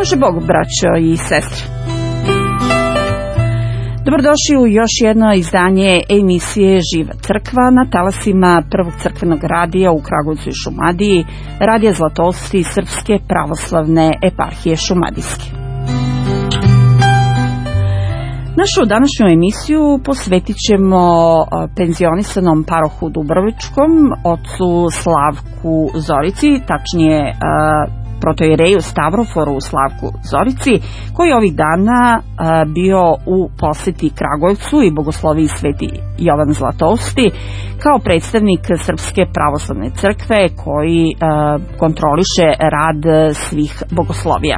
Pomože Bog, braćo i sestre. Dobrodošli u još jedno izdanje emisije Živa crkva na talasima Prvog crkvenog radija u Kragujevcu i Šumadiji, Radija Zlatosti Srpske pravoslavne eparhije Šumadijske. Našu današnju emisiju posvetit ćemo penzionisanom parohu Dubrovačkom, ocu Slavku Zorici, tačnije protoijereju Stavroforu Slavku Zorici, koji je ovih dana bio u poseti Kragujevcu i bogosloviji Sveti Jovan Zlatosti kao predstavnik Srpske pravoslavne crkve koji kontroliše rad svih bogoslovija.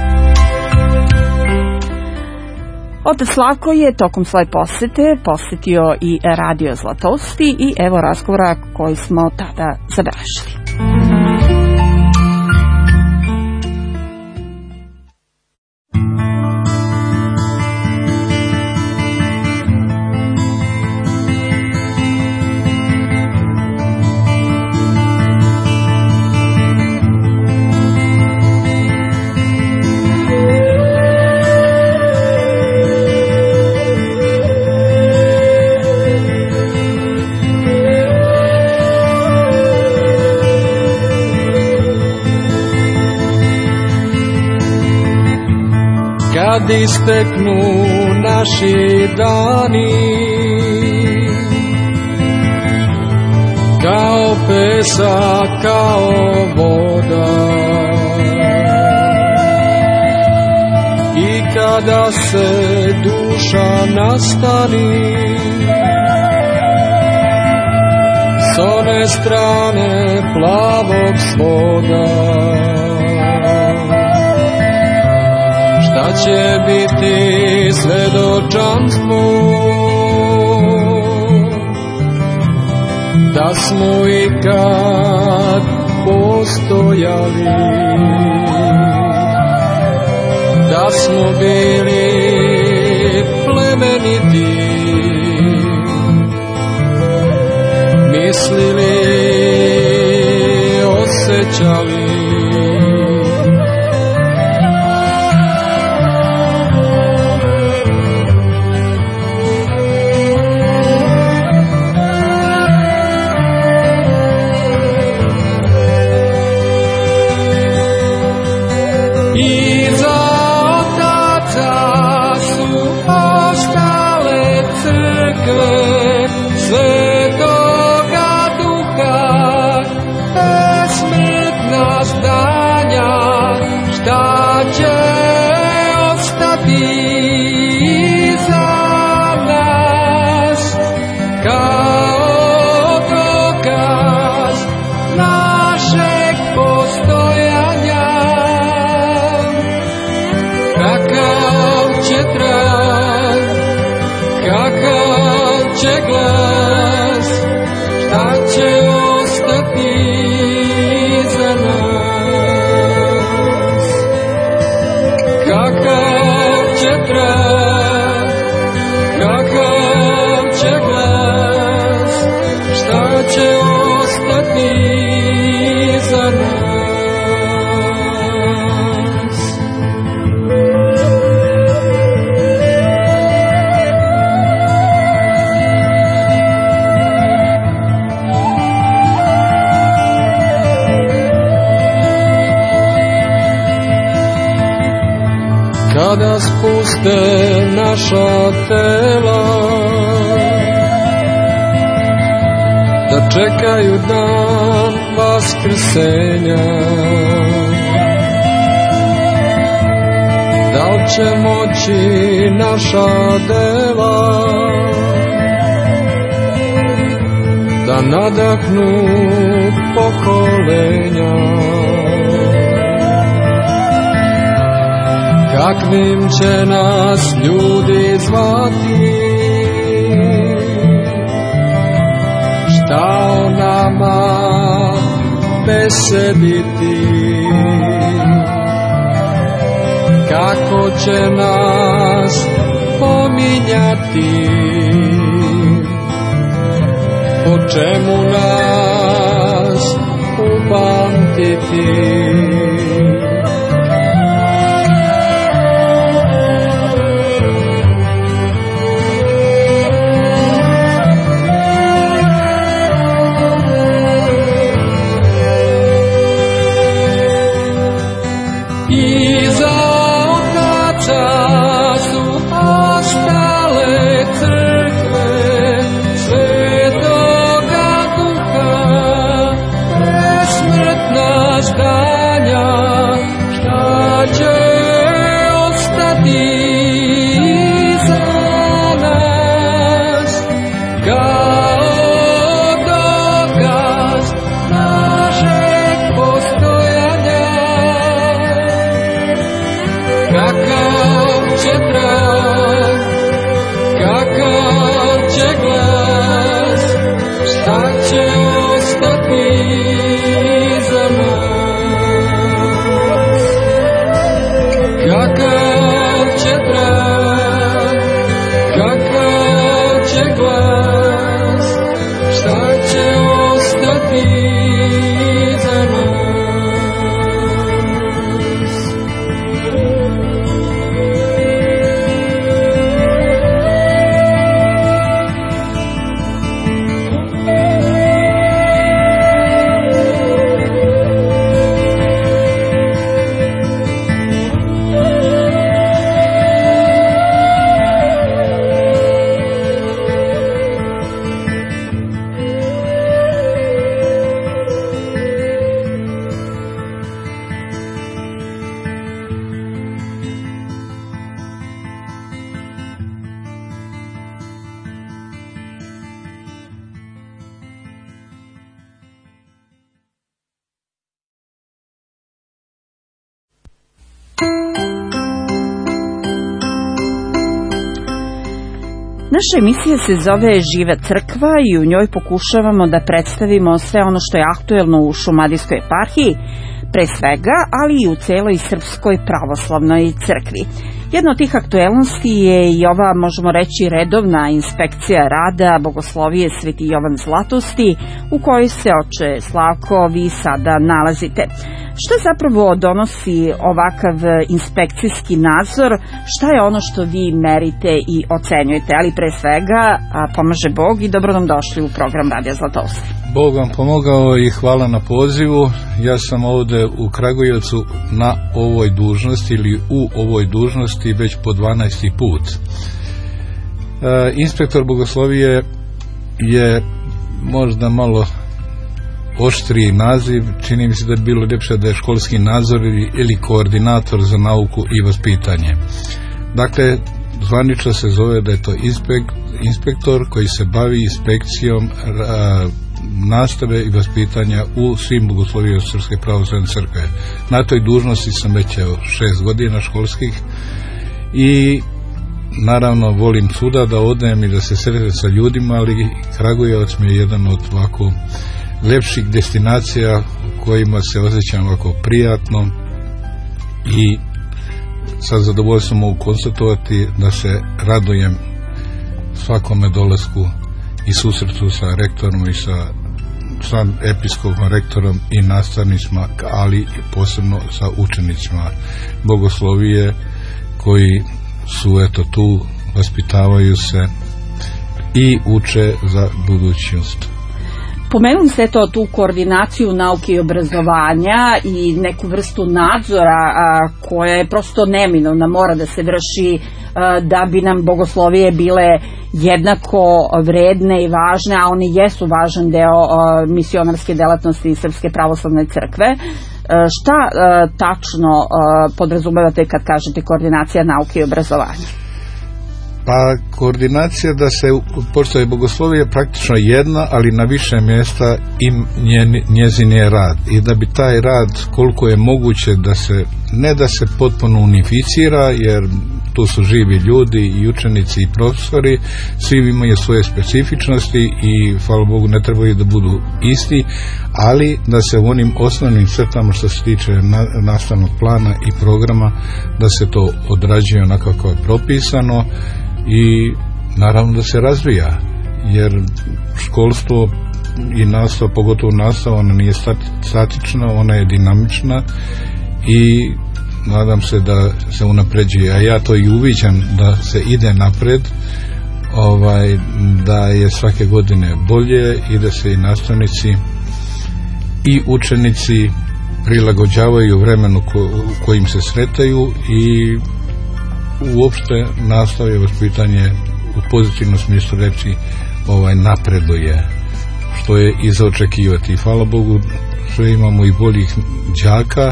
Otac Slavko je tokom svoje posete posetio i Radio Zlatosti i evo razgovora koji smo tada zabeležili. Kad isteknu naši dani, kao pesak, kao voda, i kada se duša nastani, s one strane plavog svoda, šta će biti svedočanstvo da smo ikad postojali, da smo bili plemeniti, mislili, osjećali. Kada spuste naša tela, da čekaju dan vaskrsenja, da li će moći naša dela da nadahnu pokolenja, kakvim će nas ljudi zvati, šta o nama besediti, kako će nas pominjati, po čemu nas upamtiti. Naša emisija se zove Živa crkva i u njoj pokušavamo da predstavimo sve ono što je aktuelno u Šumadijskoj eparhiji, pre svega, ali i u celoj Srpskoj pravoslavnoj crkvi. Jedna od tih aktuelnosti je i ova, možemo reći, redovna inspekcija rada Bogoslovije Sveti Jovan Zlatosti, u kojoj se, oče Slavko, vi sada nalazite. Šta zapravo donosi ovakav inspekcijski nadzor? Šta je ono što vi merite i ocenjujete? Ali pre svega, pomaže Bog i dobro nam došli u program Radija Zlatosti. Bog vam pomogao i hvala na pozivu. Ja sam ovde u Kragujevcu na ovoj dužnosti ili u ovoj dužnosti već po 12. put. Inspektor Bogoslovije je možda malo oštriji naziv, čini mi se da je bilo ljepše da je školski nadzor ili koordinator za nauku i vaspitanje. Dakle, zvanično se zove da je to inspektor koji se bavi inspekcijom nastave i vaspitanja u svim bogoslovijama Srpske pravoslavne crkve. Na toj dužnosti sam već 6 godina školskih i naravno volim svuda da odem i da se sretim sa ljudima, ali Kragujevac mi je jedan od ovako lepših destinacija u kojima se osjećam ovako prijatno i sa zadovoljstvom mogu konstatovati da se radujem svakome dolasku i susretu sa rektorom i sa episkopom, rektorom i nastavnicima, ali posebno sa učenicima Bogoslovije koji su eto tu, vaspitavaju se i uče za budućnost. Pomenuli ste tu koordinaciju nauke i obrazovanja i neku vrstu nadzora koja je prosto neminovna, mora da se vrši da bi nam bogoslovije bile jednako vredne i važne, a oni jesu važan deo misionarske delatnosti Srpske pravoslavne crkve. Šta tačno podrazumevate kad kažete koordinacija nauke i obrazovanja? Pa koordinacija da se, pošto je bogoslovije praktično jedna, ali na više mjesta i njezin je rad. I da bi taj rad koliko je moguće da se, ne da se potpuno unificira, jer tu su živi ljudi i učenici i profesori, svi imaju svoje specifičnosti i hvala Bogu ne trebaju da budu isti, ali da se u onim osnovnim crtama što se tiče nastavnog plana i programa, da se to odrađuje onako kako je propisano i naravno da se razvija, jer školstvo i nastava, pogotovo nastava, ona nije statična, ona je dinamična i nadam se da se unapređuje, a ja to i uviđam da se ide napred, da je svake godine bolje i da se i nastavnici i učenici prilagođavaju vremenu u kojim se sretaju i uopšte nastava i vaspitanje u pozitivnom smislu reći napreduje, što je i za očekivati. Hvala Bogu što imamo i boljih đaka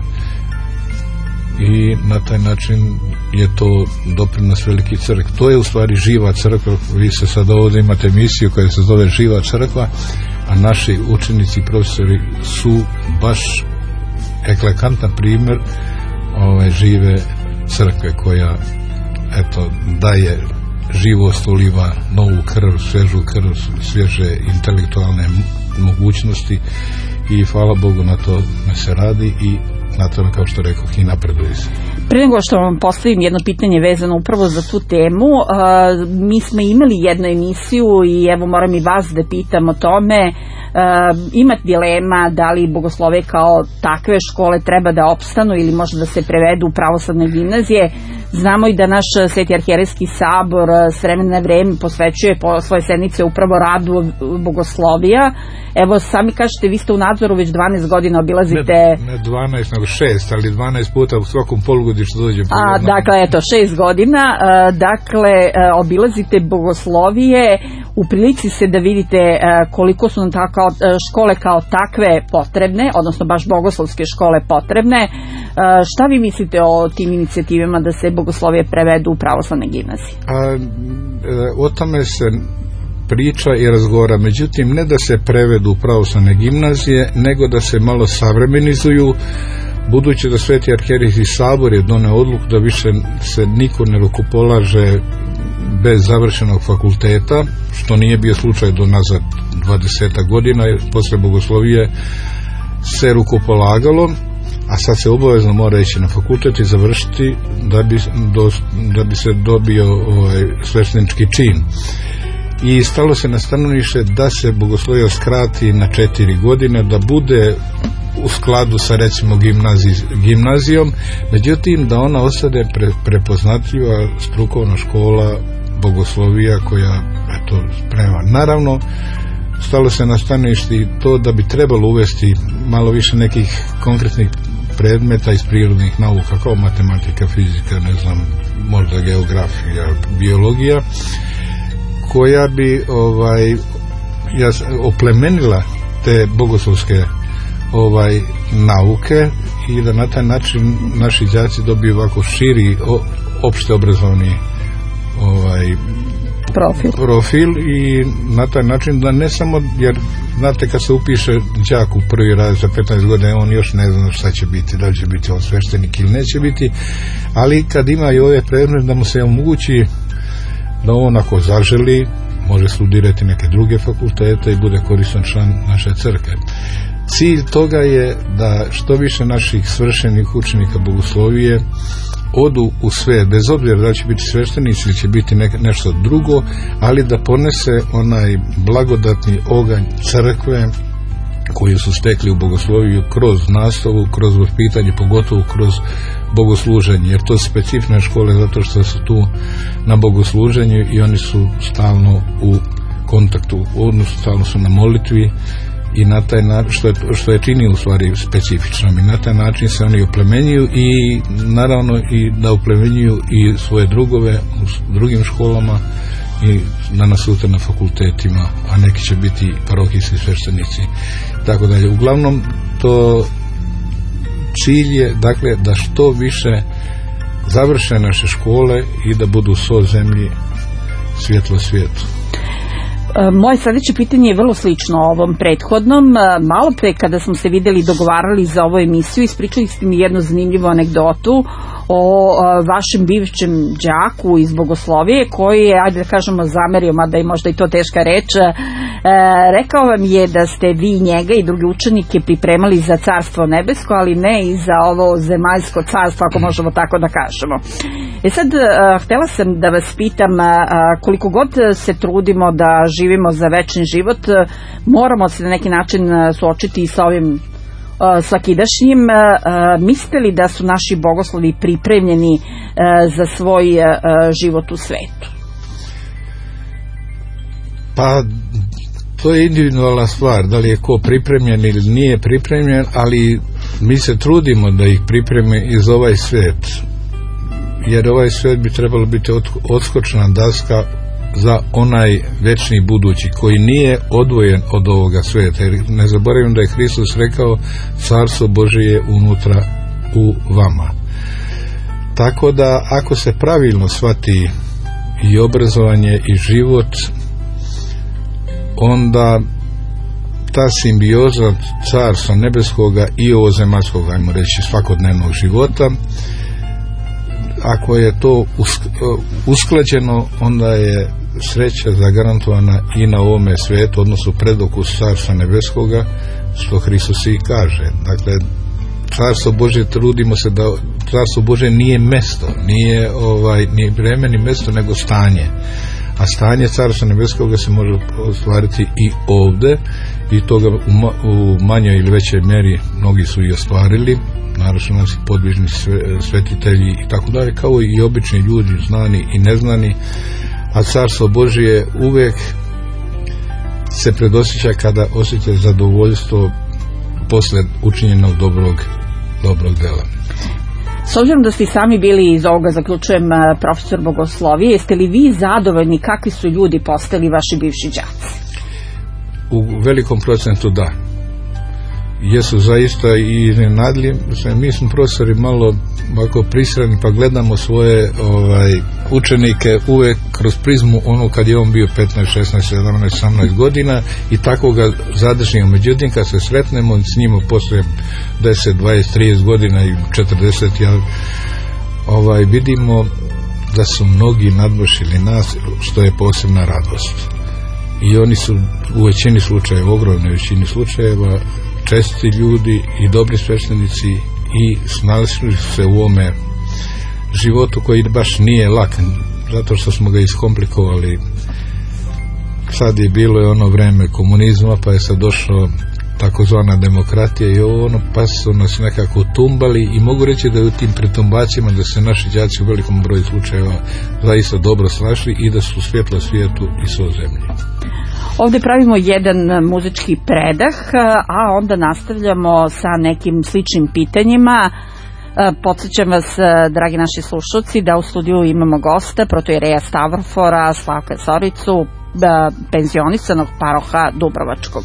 i na taj način je to doprinos veliki crkve. To je u stvari živa crkva. Vi se sad ovdje imate emisiju koja se zove Živa crkva, a naši učenici i profesori su baš eklatantan primjer žive crkve koja eto daje živost, uliva novu krv, svežu krv, svježe intelektualne mogućnosti i hvala Bogu na to se radi i na to, kao što rekao, i napreduje se. Pre nego što vam postavim jedno pitanje vezano upravo za tu temu, mi smo imali jednu emisiju i evo moram i vas da pitam o tome. Imate dilema da li bogoslove kao takve škole treba da opstanu ili možda da se prevedu u pravoslavne gimnazije. Znamo i da naš Sveti arhijerejski sabor s vremena na vreme posvećuje svoje sednice upravo radu bogoslovija. Evo, sami kažete, vi ste u nadzoru već 12 godina, obilazite... Ne 12, nego 6, ali 12 puta u svakom polugodištu dođe. Dakle, eto, 6 godina. Dakle, obilazite bogoslovije, u prilici se da vidite koliko su nam škole kao takve potrebne, odnosno baš bogoslovske škole potrebne. Šta vi mislite o tim inicijativama da se bogoslovije prevedu u pravoslavne gimnazije? O tome se priča i razgovara, međutim ne da se prevedu u pravoslavne gimnazije, nego da se malo savremenizuju, budući da Sveti arhijerejski sabor je doneo odluku da više se niko ne rukopolaže bez završenog fakulteta, što nije bio slučaj do nazad 20 godina, posle bogoslovije se rukopolagalo, a sad se obavezno mora ići na fakultet i završiti da bi se dobio sveštenički čin. I stalo se na stanovište da se bogoslovija skrati na 4 godine, da bude u skladu sa recimo gimnazijom, međutim da ona ostane prepoznatljiva strukovna škola bogoslovija koja sprema. Naravno, stalo se na stanovište i to da bi trebalo uvesti malo više nekih konkretnih predmeta iz prirodnih nauka, kao matematika, fizika, ne znam, možda geografija, biologija, koja bi oplemenila te bogoslovske nauke i da na taj način naši đaci dobiju ovako širi opšte obrazovni profil i na taj način da ne samo, jer znate kad se upiše đak u prvi razred za 15 godina, on još ne zna šta će biti, da li će biti on sveštenik ili neće biti, ali kad ima i ove predmete da mu se omogući da on ako zaželi može studirati neke druge fakultete i bude koristan član naše crkve. Cilj toga je da što više naših svršenih učenika bogoslovije odu u svet, bez obzira da će biti sveštenici ili će biti nešto drugo, ali da ponese onaj blagodatni oganj crkve koju su stekli u bogosloviju kroz nastavu, kroz vaspitanje, pogotovo kroz bogosluženje, jer to su specifične škole zato što su tu na bogosluženju i oni su stalno u kontaktu, odnosno stalno su na molitvi i na taj način, što je čini u stvari specifičnom, i na taj način se oni oplemenjuju i naravno i da oplemenjuju i svoje drugove u drugim školama i danas sutra na fakultetima, a neki će biti parohijski sveštenici, tako dalje. Uglavnom to cilj je dakle da što više završe naše škole i da budu so zemlji svjetlo svijetu. Moje sljedeće pitanje je vrlo slično ovom prethodnom. Malo pre kada smo se vidjeli i dogovarali za ovu emisiju, ispričali ste mi jednu zanimljivu anegdotu o vašem bivšem đaku iz bogoslovije koji je, ajde da kažemo, zamerio, mada je možda i to teška reč, rekao vam je da ste vi njega i drugi učenike pripremali za carstvo nebesko, ali ne i za ovo zemaljsko carstvo, ako možemo tako da kažemo. Sad, htjela sam da vas pitam, koliko god se trudimo da živimo za večni život, moramo se na neki način suočiti i sa ovim svakidašnjim. Mislite li da su naši bogoslovi pripremljeni za svoj život u svetu? Pa to je individualna stvar, da li je ko pripremljen ili nije pripremljen, ali mi se trudimo da ih pripreme i za ovaj svet, jer ovaj svet bi trebalo biti odskočna daska za onaj večni budući koji nije odvojen od ovoga sveta, jer ne zaboravim da je Hristos rekao carstvo Božje je unutra u vama. Tako da ako se pravilno shvati i obrazovanje i život, onda ta simbioza carstva nebeskoga i ovozemaljskog, ajmo reći, svakodnevnog života, ako je to usklađeno, onda je sreća zagarantovana i na ovome svijetu, odnosno predokus carstva nebeskoga, što Hristos i kaže. Dakle, carstvo Božje, trudimo se da carstvo Božje nije mesto, nije ni vreme ni mesto, nego stanje. A stanje carstva nebeskoga se može ostvariti i ovdje, i toga u manjoj ili većoj mjeri mnogi su i ostvarili, naravno nas podvižni svetitelji i tako dalje, kao i obični ljudi, znani i neznani. A carstvo Božje uvijek se predosjeća kada osjeća zadovoljstvo posle učinjenog dobrog dela. S obzirom da ste sami bili, iz ovoga zaključujem, profesor bogoslovije, jeste li vi zadovoljni kakvi su ljudi postali vaši bivši đaci? U velikom procentu da. Jesu zaista i iznenadljivi. Mi smo profesori malo ovako prisredni, pa gledamo svoje učenike uvek kroz prizmu ono kad je on bio 15, 16, 17, 18 godina i tako ga zadržimo. Međutim, kad se sretnemo s njima posle 10, 20, 30 godina i 40, vidimo da su mnogi nadmašili nas, što je posebna radost. I oni su u većini slučajeva, ogromnoj većini slučajeva, česti ljudi i dobri sveštenici i snalazili se u ovome životu koji baš nije lak, zato što smo ga iskomplikovali. Sad je bilo je ono vreme komunizma, pa je sad došlo takozvana demokratija i ono, pa su nas nekako tumbali i mogu reći da je u tim pretumbaćima da se naši đaci u velikom broju slučajeva zaista dobro snašli i da su svjetlo svijetu i svo zemlji. Ovdje pravimo jedan muzički predah, a onda nastavljamo sa nekim sličnim pitanjima. Podsjećam vas, dragi naši slušalci, da u studiju imamo gosta, protoijereja Stavrofora Slavka Zoricu, penzionisanog paroha Dubrovačkog.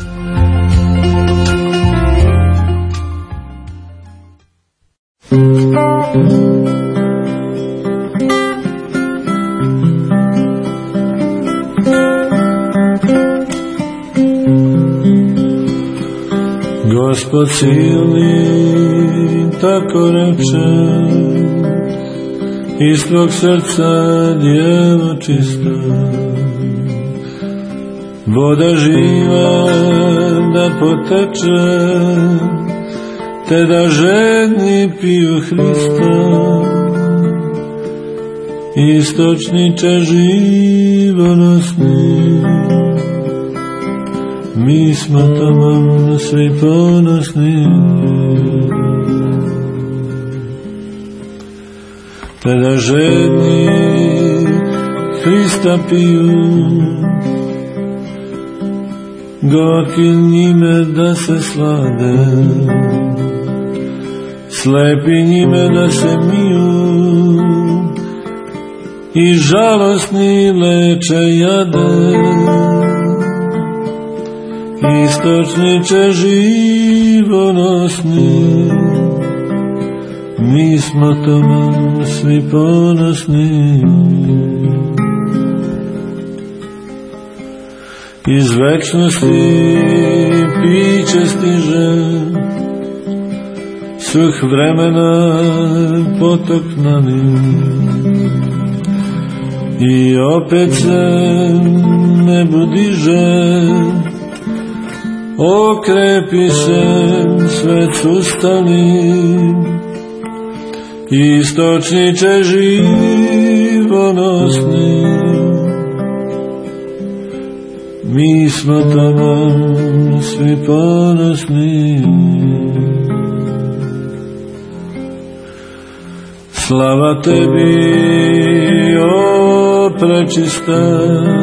Gospod silni tako reče, iz tvog srca djevo čista, voda živa da poteče, te da žedni piju Hrista, istočniče živonosni. Mi smo tamo svi ponosni, te da žedni Hrista piju, gorki njime da se slade, slepi njime da se miju, i žalosni leče jade. Istočniče živonosni, mi smo tamo svi ponosni. Iz večnosti piće stiže, suh vremena potok nani, i opet se nebu diže, okrepi se svet ustali. Istočniče živonosni, mi smo tamo svi ponosni. Slava tebi, o prečista,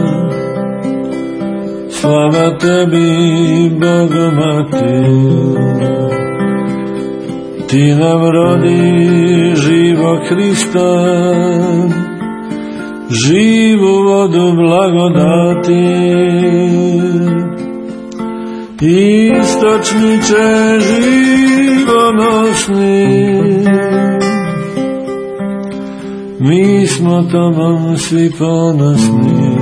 slava tebi, Bogomati, ti nam rodi živog Hrista, živu vodu blagodati. Istočniče živonosni, mi smo tamo svi ponosni.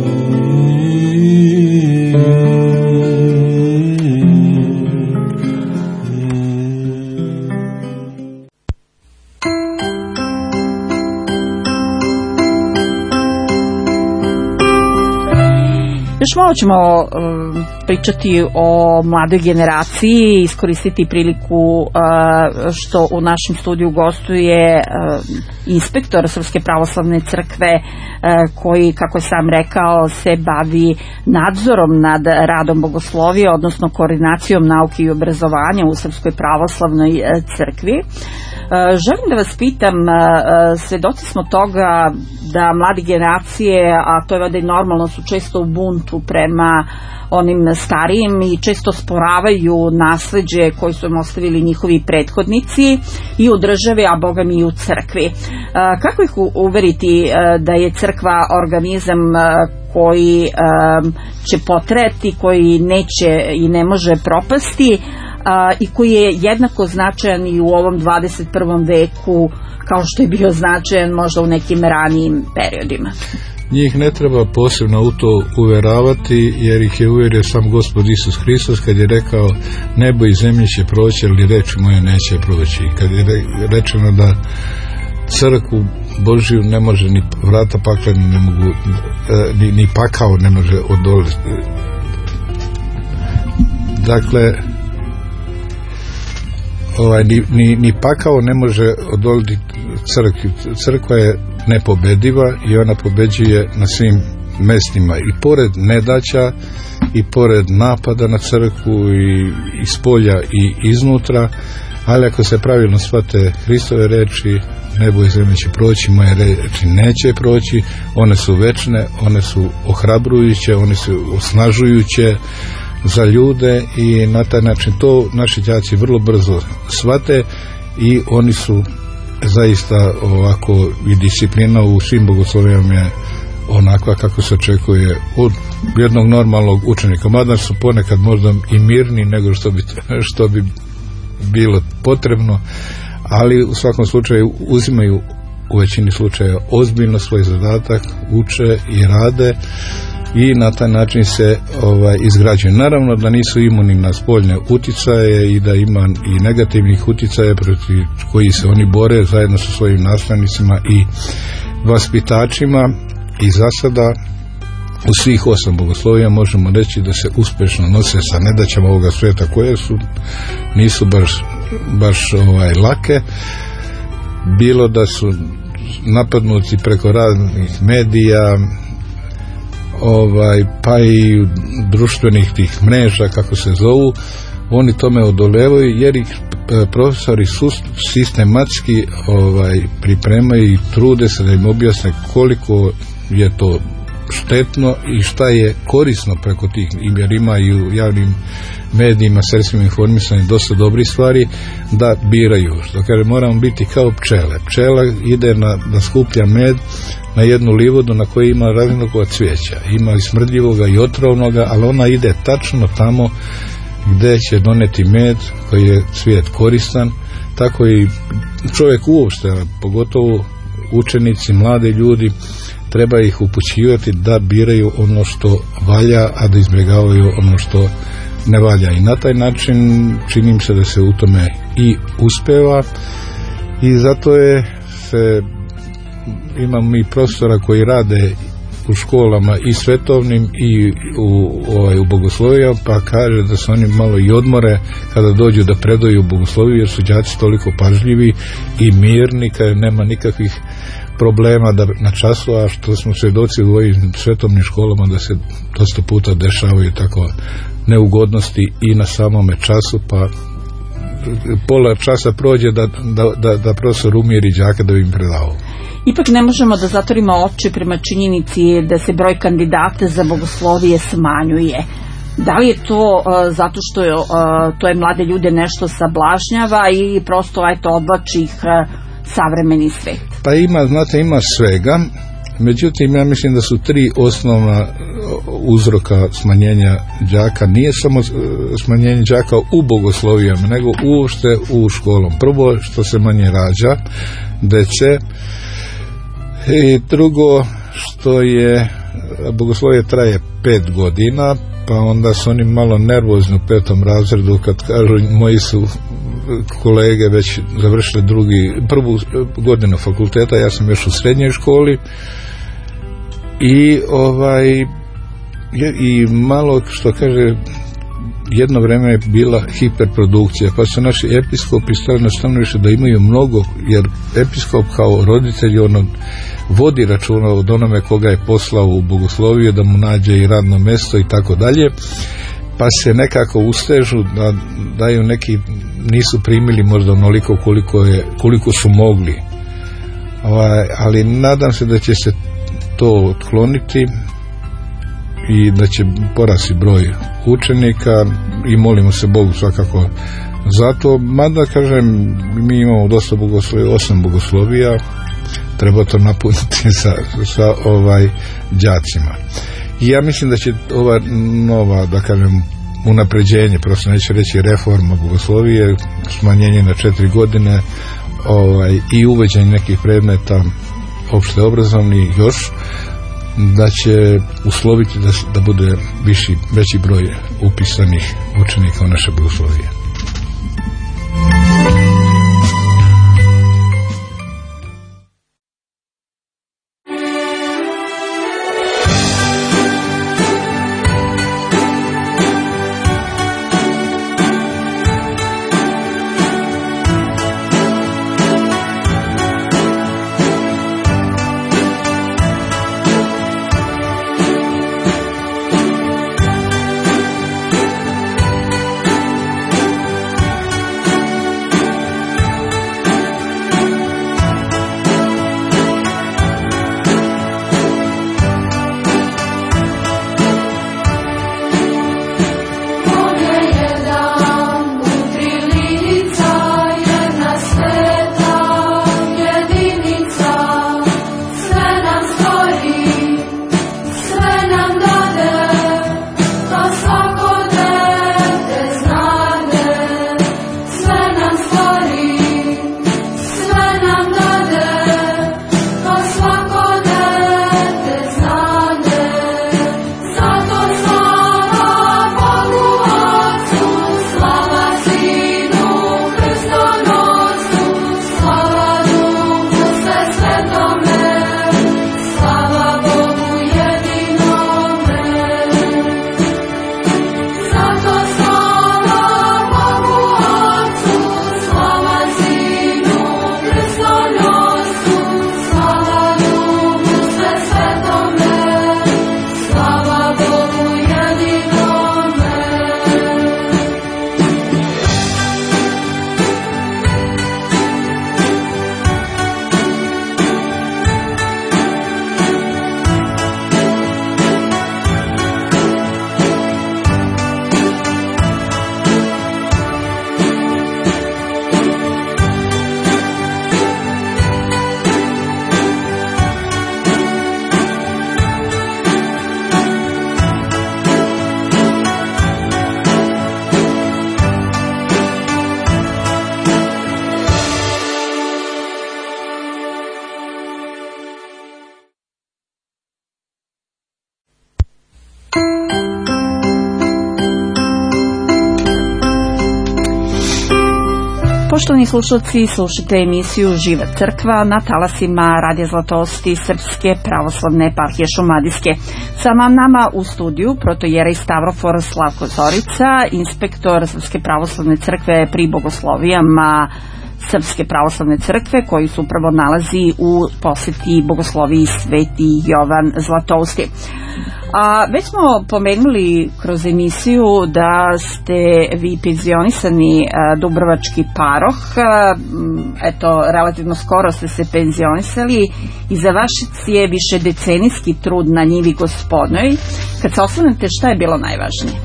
Još malo ćemo pričati o mladoj generaciji, iskoristiti priliku što u našem studiju gostuje inspektor Srpske pravoslavne crkve koji, kako je sam rekao, se bavi nadzorom nad radom bogoslovije, odnosno koordinacijom nauke i obrazovanja u Srpskoj pravoslavnoj crkvi. Želim da vas pitam, svedoci smo toga da mlade generacije, a to je valjda i normalno, su često u buntu prema onim starijim i često sporavaju nasleđe koje su im ostavili njihovi prethodnici i u državi, a boga mi i u crkvi. Kako ih uveriti da je crkva organizam koji će potrajati, koji neće i ne može propasti, i koji je jednako značajan i u ovom 21. veku kao što je bio značajan možda u nekim ranijim periodima? Njih ne treba posebno u to uveravati, jer ih je uvjerio sam Gospod Isus Hristos kad je rekao: nebo i zemlje će proći, ali reč moja neće proći. Kad je rečeno da crkvu Božiju ne može ni vrata pakleni ne mogu, ni pakao ne može odoliti. Dakle, ni pakao ne može odoliti crkvi. Crkva je nepobediva i ona pobeđuje na svim mestima, i pored nedaća i pored napada na crkvu i iz polja i iznutra, ali ako se pravilno shvate Hristove reči, nebo i zemlja će proći, moje reči neće proći, one su večne, one su ohrabrujuće, one su osnažujuće za ljude, i na taj način to naši đaci vrlo brzo shvate, i oni su zaista ovako, i disciplina u svim bogoslovijama je onakva kako se očekuje od jednog normalnog učenika, mada su ponekad možda i mirni nego što bi bilo potrebno, ali u svakom slučaju uzimaju u većini slučaja ozbiljno svoj zadatak, uče i rade, i na taj način se izgrađuje. Naravno da nisu imuni na spoljne uticaje i da ima i negativnih uticaja protiv koji se oni bore zajedno sa svojim nastavnicima i vaspitačima, i za sada u svih 8 bogoslovija možemo reći da se uspješno nose sa nedaćama ovoga svijeta, koje nisu baš lake, bilo da su napadnuti preko raznih medija, pa i društvenih tih mreža kako se zovu, oni tome odolevaju jer ih profesori sistematski pripremaju i trude se da im objasne koliko je to štetno i šta je korisno preko tih, jer ima i u javnim medijima, sredstvima informisanja dosta dobrih stvari da biraju. Što kaže, moramo biti kao pčele. Pčela ide da skuplja med na jednu livodu na kojoj ima raznog cvijeća. Ima i smrdljivoga i otrovnoga, ali ona ide tačno tamo gdje će doneti med koji je cvijet koristan. Tako i čovjek uopšte, pogotovo učenici, mladi ljudi, treba ih upućivati da biraju ono što valja, a da izbjegavaju ono što ne valja. I na taj način činim se da se u tome i uspeva, i zato imamo i profesora koji rade u školama i svetovnim i u bogosloviju, pa kaže da se oni malo i odmore kada dođu da predaju bogosloviju, jer su đaci toliko pažljivi i mirni, kada nema nikakvih problema na času, a što smo svjedoci u ovim svetovnim školama da se dosta puta dešavaju tako neugodnosti i na samome času, pa pola časa prođe da profesor umiri đaka da bi im predavao. Ipak ne možemo da zatvorimo oči prema činjenici da se broj kandidata za bogoslovije smanjuje. Da li je to zato što to je mlade ljude nešto sablažnjava i prosto odvlači ih savremeni svet? Pa ima svega, međutim ja mislim da su 3 osnovna uzroka smanjenja đaka. Nije samo smanjenje đaka u bogoslovijama, nego uopšte u školom. Prvo, što se manje rađa dece, i drugo, što je bogoslovije traje 5 godina, pa onda su oni malo nervozni u 5. razredu kad kažu moji su kolege već završili prvu godinu fakulteta, ja sam još u srednjoj školi, i malo, što kaže, jedno vrijeme je bila hiperprodukcija, pa su naši episkopi stali na stanovište da imaju mnogo, jer episkop kao roditelj vodi računa od onome koga je poslao u bogosloviju da mu nađe i radno mjesto i tako dalje, pa se nekako ustežu da daju neki, nisu primili možda onoliko koliko su mogli, ali nadam se da će se to otkloniti i da će porasti broj učenika, i molimo se Bogu svakako zato, mada kažem mi imamo dosta bogoslovija, 8 bogoslovija, treba to napuniti sa đacima. I ja mislim da će ova nova, da kažem, unapređenje, prosto neće reći reforma bogoslovije, smanjenje na 4 godine i uvođenje nekih predmeta opšte obrazovni još, da će usloviti da bude veći broj upisanih učenika u naše bogoslovije. Poštovani slušalci, slušate emisiju Živa crkva na talasima Radija Zlatosti Srpske pravoslavne eparhije Šumadijske. Sa nama u studiju protojerej Stavrofor Slavko Zorica, inspektor Srpske pravoslavne crkve pri bogoslovijama Srpske pravoslavne crkve, koji se upravo nalazi u poseti bogosloviji Sveti Jovan Zlatousti. Već smo pomenuli kroz emisiju da ste vi penzionisani dubrovački paroh, eto, relativno skoro ste se penzionisali i za vaš je više decenijski trud na njivi Gospodnoj. Kad se osvrnete, šta je bilo najvažnije?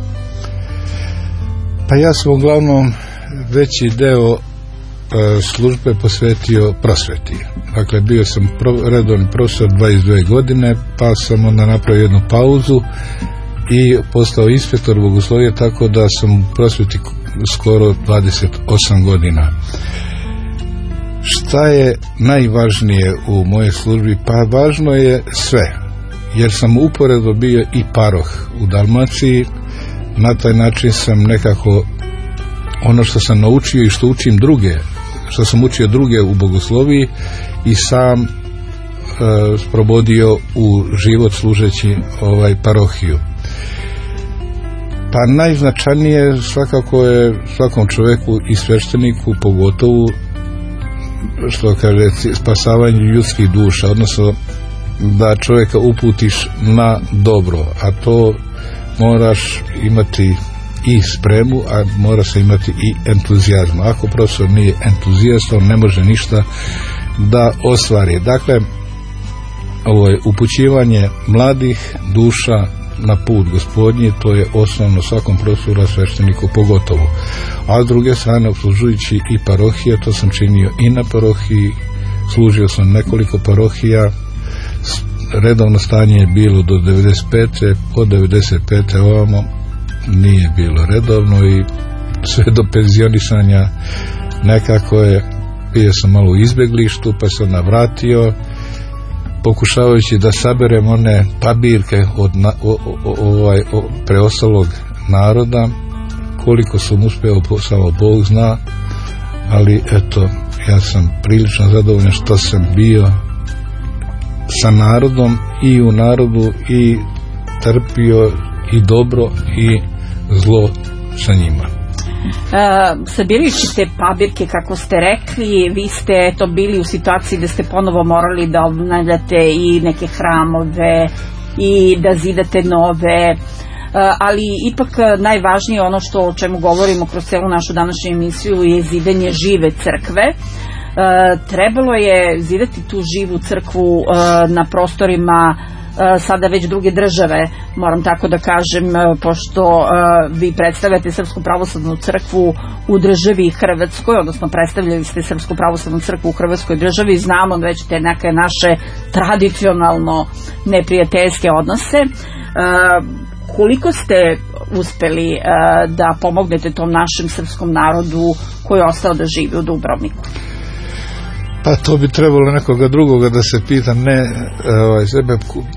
Pa ja sam uglavnom veći deo službe posvetio prosveti. Dakle, bio sam redovni profesor 22 godine, pa sam onda napravio jednu pauzu i postao inspektor bogoslovije, tako da sam u prosveti skoro 28 godina. Šta je najvažnije u mojoj službi? Pa važno je sve, jer sam uporedo bio i paroh u Dalmaciji. Na taj način sam nekako ono što sam naučio i što učim druge, što sam učio druge u bogosloviji i sam sprovodio u život služeći parohiju. Pa najznačajnije svakako je svakom čovjeku i svešteniku, pogotovo što kaže spasavanje ljudskih duša, odnosno da čovjeka uputiš na dobro, a to moraš imati i spremu, a mora se imati i entuzijazam. Ako profesor nije entuzijast, on ne može ništa da ostvari. Dakle, ovo je upućivanje mladih duša na put Gospodnji, to je osnovno svakom profesoru, svešteniku pogotovo. A s druge strane, obslužujući i parohije, to sam činio i na parohiji, služio sam nekoliko parohija, redovno stanje je bilo do 95. Od 95. ovamo nije bilo redovno i sve do penzionisanja nekako je, bio sam malo u izbjeglištu, pa sam navratio pokušavajući da saberem one pabirke od preostalog naroda. Koliko sam uspeo, samo Bog zna, ali eto, ja sam prilično zadovoljan što sam bio sa narodom i u narodu i trpio i dobro i zlo sa njima. Sabirajući te pabirke, kako ste rekli, vi ste to bili u situaciji da ste ponovo morali da obnavljate i neke hramove i da zidate nove, ali ipak najvažnije ono o čemu govorimo kroz celu našu današnju emisiju je zidanje žive crkve. Trebalo je zidati tu živu crkvu na prostorima sada već druge države, moram tako da kažem, pošto vi predstavljate Srpsku pravoslavnu crkvu u državi Hrvatskoj, odnosno predstavljali ste Srpsku pravoslavnu crkvu u Hrvatskoj državi, znamo da već te neke naše tradicionalno neprijateljske odnose. Koliko ste uspeli da pomognete tom našem srpskom narodu koji je ostao da živi u Dubrovniku? Pa to bi trebalo nekoga drugoga da se pita, ne sebe.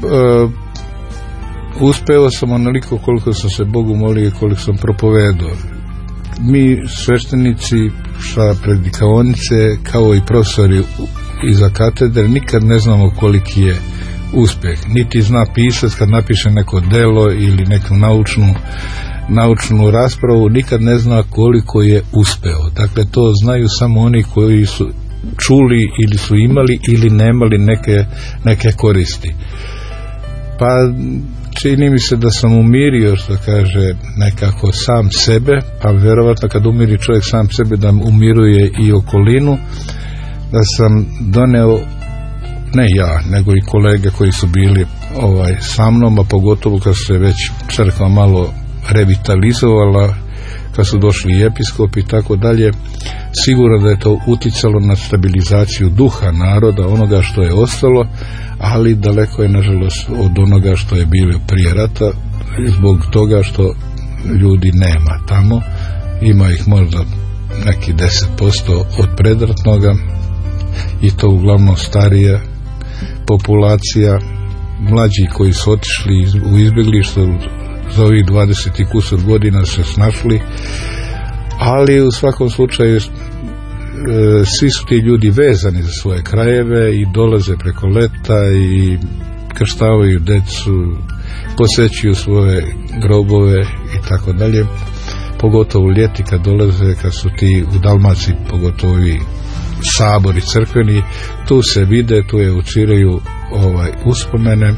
Uspeo sam onoliko koliko sam se Bogu molio i koliko sam propovedao. Mi sveštenici sa predikaonice, kao i profesori iza katedre, nikad ne znamo koliki je uspjeh. Niti zna pisac kad napiše neko delo ili neku naučnu raspravu, nikad ne zna koliko je uspeo. Dakle, to znaju samo oni koji su čuli ili su imali ili nemali neke koristi. Pa čini mi se da sam umirio, što kaže, nekako sam sebe, pa vjerovatno kad umiri čovjek sam sebe da umiruje i okolinu, da sam doneo, ne ja, nego i kolege koji su bili sa mnom, a pogotovo kad se već crkva malo revitalizovala, kad su došli i episkopi i tako dalje, sigurno da je to uticalo na stabilizaciju duha naroda, onoga što je ostalo, ali daleko je nažalost od onoga što je bilo prije rata, zbog toga što ljudi nema tamo, ima ih možda neki 10% od predratnoga i to uglavnom starija populacija, mlađi koji su otišli u izbjeglištvo za ovih 20 i kusur godina se snašli, ali u svakom slučaju svi su ti ljudi vezani za svoje krajeve i dolaze preko leta i krštavaju decu, posećuju svoje grobove i tako dalje, pogotovo ljeti kad dolaze, kad su ti u Dalmaciji pogotovo i sabori crkveni, tu se vide, tu evociraju uspomene,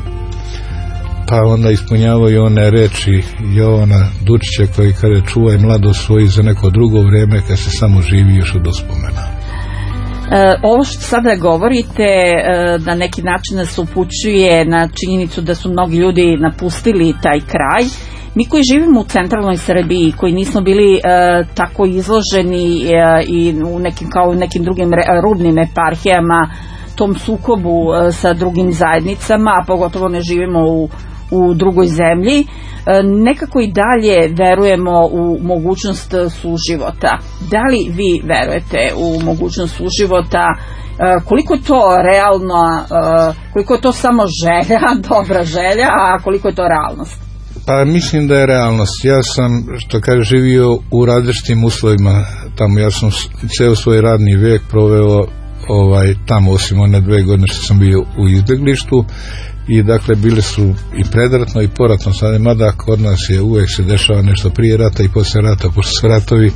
pa onda ispunjavaju one reči Jovana Dučića koji kaže čuvaj mladost svoju za neko drugo vrijeme kad se samo živi još od uspomena. Ovo što sada govorite na neki način nas upućuje na činjenicu da su mnogi ljudi napustili taj kraj. Mi koji živimo u centralnoj Srbiji, koji nismo bili tako izloženi i u nekim drugim rubnim eparhijama tom sukobu sa drugim zajednicama, a pogotovo ne živimo u drugoj zemlji, nekako i dalje verujemo u mogućnost suživota. Da li vi verujete u mogućnost suživota? Koliko je to realno, koliko je to samo želja, dobra želja, a koliko je to realnost? Pa mislim da je realnost. Ja sam, što kaže, živio u različitim uslovima tamo. Ja sam ceo svoj radni vijek proveo tamo, osim one 2 godine što sam bio u izbjeglištu, i dakle bile su i predratno i poratno stanje, mada kod nas je uvijek se dešava nešto prije rata i poslije rata, pošto su ratovi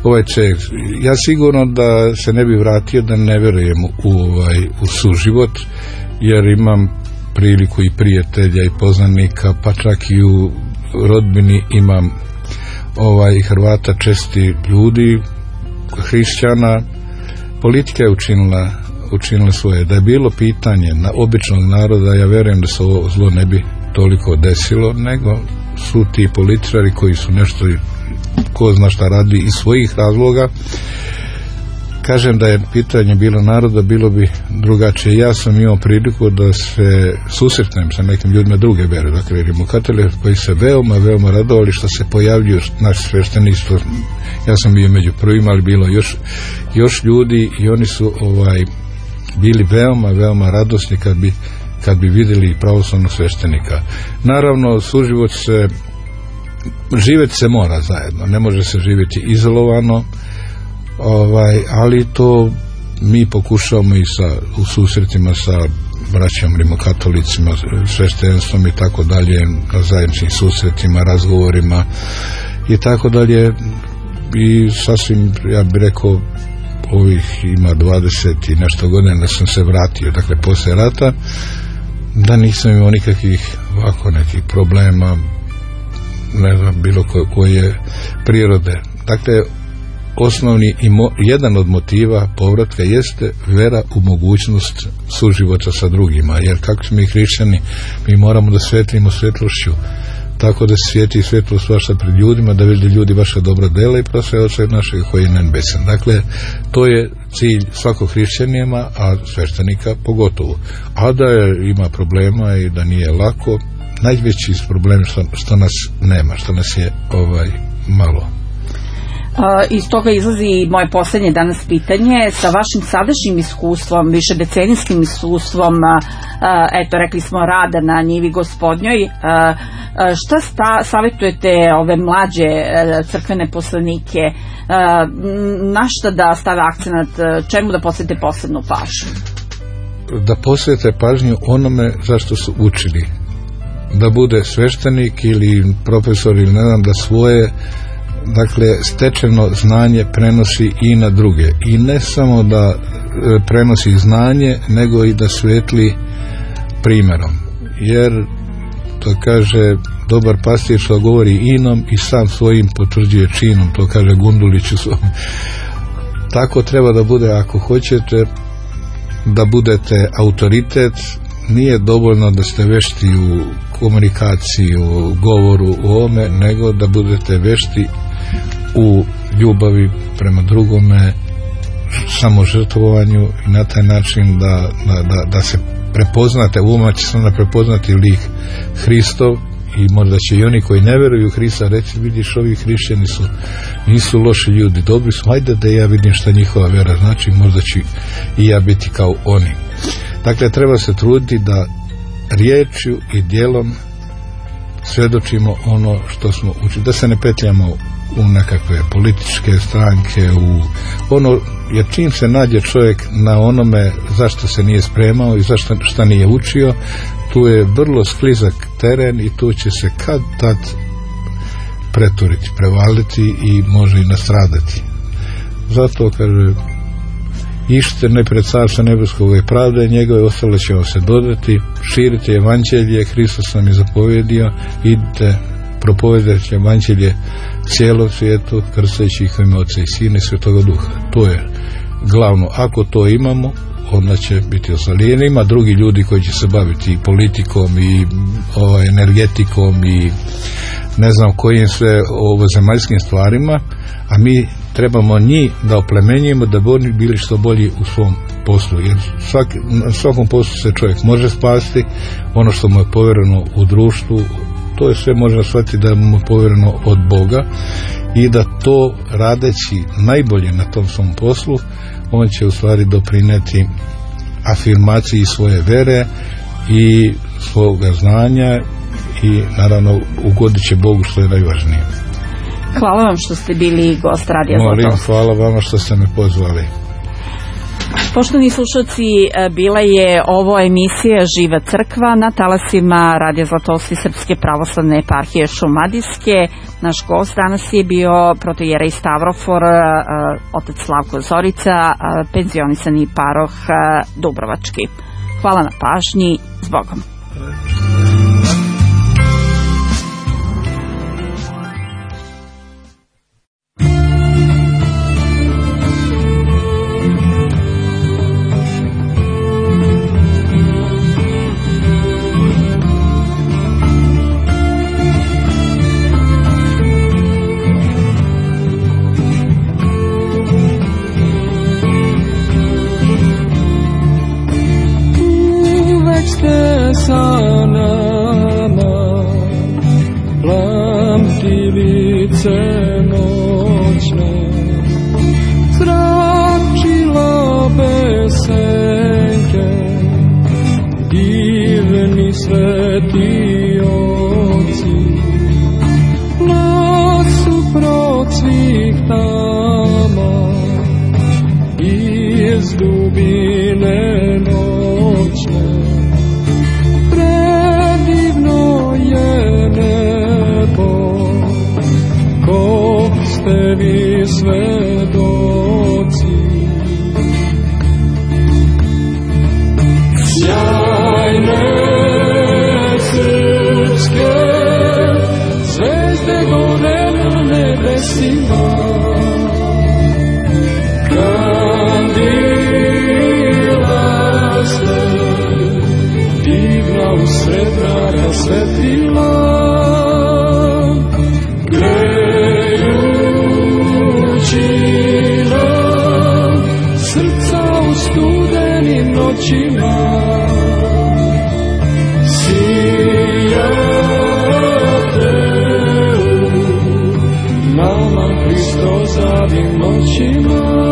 ja sigurno da se ne bi vratio da ne verujem u suživot, jer imam priliku i prijatelja i poznanika, pa čak i u rodbini imam Hrvata, česti ljudi, hrišćana. Politika je učinila svoje. Da je bilo pitanje na običnog naroda, ja vjerujem da se ovo zlo ne bi toliko desilo, nego su ti političari koji su nešto, ko zna šta radi iz svojih razloga. Kažem da je pitanje bilo naroda, bilo bi drugačije. Ja sam imao priliku da se susretnem sa nekim ljudima druge vere, dakle rimokatolike, koji se veoma radovali što se pojavljuju naši svešteništvo. Ja sam bio među prvima, ali bilo još ljudi i oni su bili veoma radosni kad bi vidjeli pravoslavnog sveštenika. Naravno, suživot živjeti se mora zajedno, ne može se živjeti izolovano, ali to mi pokušavamo i u susretima sa braćom rimokatolicima, sveštenstvom i tako dalje, na zajedničkim susretima, razgovorima i tako dalje, i sasvim, ja bih rekao, ovih ima 20 i nešto godina da sam se vratio, dakle poslije rata, da nisam imao nikakvih nekih problema, ne znam, bilo koje prirode. Dakle, osnovni i jedan od motiva povratka jeste vera u mogućnost suživota sa drugima, jer kako smo mi hrišćani, mi moramo da svetlimo svetlošću, tako da se svijeti svetlost vaša pred ljudima, da vide ljudi vaša dobra dela i proslavljaju Oca našeg koji je na nebesama. Dakle, to je cilj svakog hrišćanina, a sveštenika pogotovo. A da ima problema i da nije lako, najveći problem što nas nema, što nas je malo. Iz toga izlazi moje posljednje danas pitanje. Sa vašim sadašnjim iskustvom, višedecenijskim iskustvom, rekli smo, rada na njivi Gospodnjoj, šta savjetujete ove mlađe crkvene poslanike, na šta da stave akcenat, čemu da posvete posebnu pažnju? Da posvete pažnju onome zašto su učili, da bude sveštenik ili profesor ili ne znam, da svoje stečeno znanje prenosi i na druge, i ne samo da prenosi znanje, nego i da svetli primjerom, jer to kaže dobar pastir što govori inom i sam svojim potvrđuje činom, to kaže Gundulić u svom. Tako treba da bude. Ako hoćete da budete autoritet, nije dovoljno da ste vešti u komunikaciji, u govoru, u ovome, nego da budete vešti u ljubavi prema drugome, samožrtvovanju, i na taj način da se prepoznate, uma će se onda prepoznati lik Hristov, i možda će i oni koji ne veruju u Hrista reći, vidiš, ovi hrišćani nisu loši ljudi, dobri su, ajde da ja vidim šta njihova vera znači, možda ću i ja biti kao oni. Dakle, treba se truditi da riječju i djelom svjedočimo ono što smo učili, da se ne petljamo u nekakve političke stranke, u ono, jer čim se nađe čovjek na onome zašto se nije spremao i šta nije učio, tu je vrlo sklizak teren i tu će se kad tad preturiti, prevaliti i može i nastradati. Zato kaže, išite najpred carstva nebeskog i pravde, njegove ostalo će vam se dodati, širite evanđelje, Hristos nam je zapovjedio, idite, propovedajte evanđelje cijelom svijetu, krstajući ih u ime Oca i Sina i Svetoga Duha. To je glavno. Ako to imamo, onda će biti ostvareno. Ima drugi ljudi koji će se baviti i politikom i energetikom i ne znam kojim sve zemaljskim stvarima, a mi trebamo njih da oplemenjujemo da bi oni bili što bolji u svom poslu, jer na svakom poslu se čovjek može spasti, ono što mu je povjereno u društvu, to je sve možemo shvatiti da mu je povjereno od Boga i da to radeći najbolje na tom svom poslu, on će u stvari doprinijeti afirmaciji svoje vere i svoga znanja i naravno ugodit će Bogu, što je najvažnije. Hvala vam što ste bili gost Radija Zlatost. Hvala vama što ste me pozvali. Poštovani slušalci, bila je ovo emisija Živa crkva na talasima Radija Zlatost Srpske pravoslavne eparhije Šumadijske. Naš gost danas je bio protoijerej Stavrofor, otac Slavko Zorica, penzionisani paroh Dubrovački. Hvala na pažnji, s Bogom. Sa nama plamtilice noćne, zračila besenke, divni sveti oci, nasuprot svih tama, iz dubine noćne. Ste vi svedoci, sjajne srpske zvezde gore na nebesima, kandila ste, divna usred mraka svetila. Srca u studenim noćima sijate nama Hristozavim očima.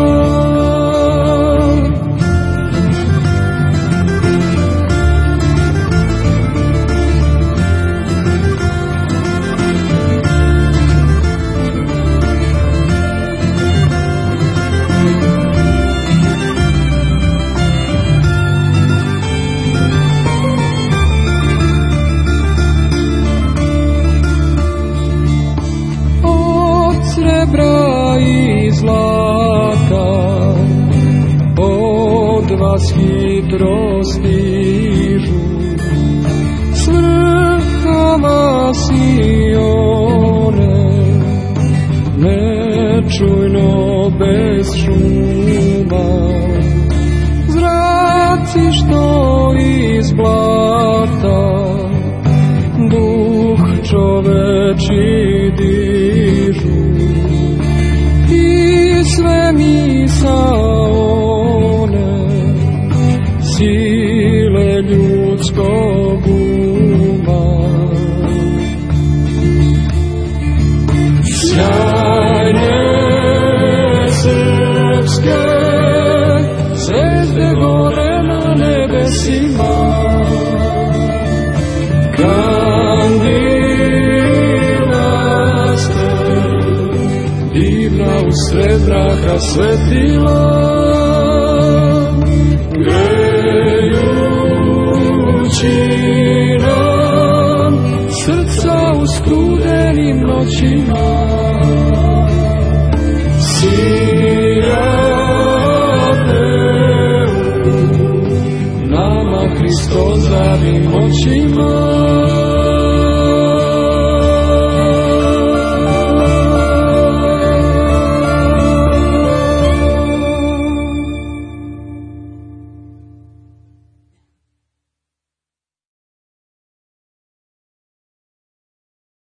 Hitro stižu s vrhama Sione, nečujno bez šuma, zraci što iz blata duh čoveči dižu i sve misaone sile ljudskog uma. Sjajne srpske zvezde gore na nebesima, kandila ste, usred mraka svetila, grejući nam srca u studenim noćima. Hristos zavim očima.